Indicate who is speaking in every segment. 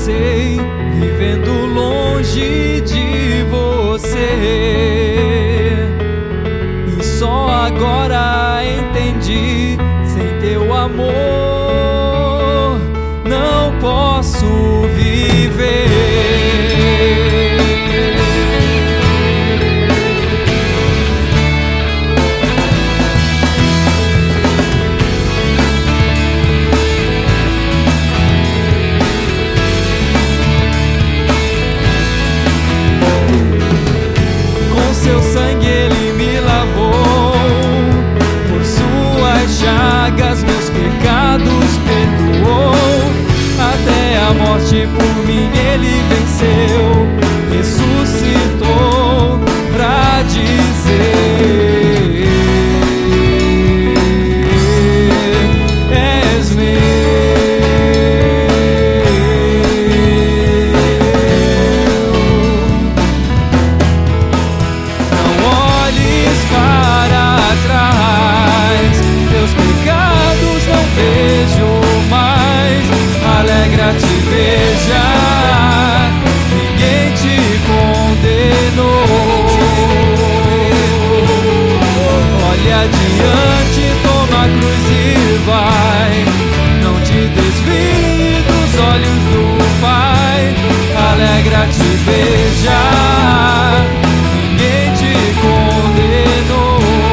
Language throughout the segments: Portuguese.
Speaker 1: passei vivendo longe de você, e só agora entendi: sem teu amor não posso viver. Seu sangue ele me lavou, por suas chagas meus pecados perdoou. Até a morte por mim ele venceu, ressuscitou pra dizer: és meu. Alegra-te, veja, ninguém te condenou. Olha adiante, toma a cruz e vai. Não te desvie dos olhos do Pai. Alegra-te, veja, ninguém te condenou.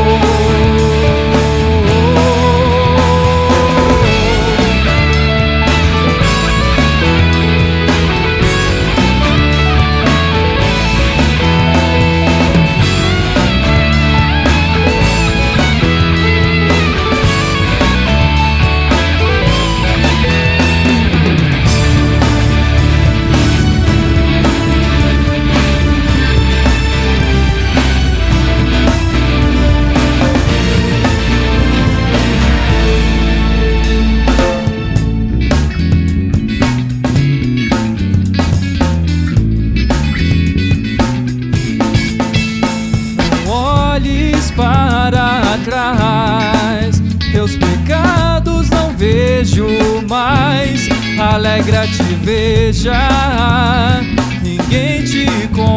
Speaker 1: Para trás, teus pecados não vejo mais. Alegra-te, veja, ninguém te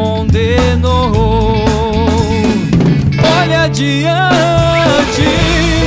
Speaker 1: condenou. Olha adiante,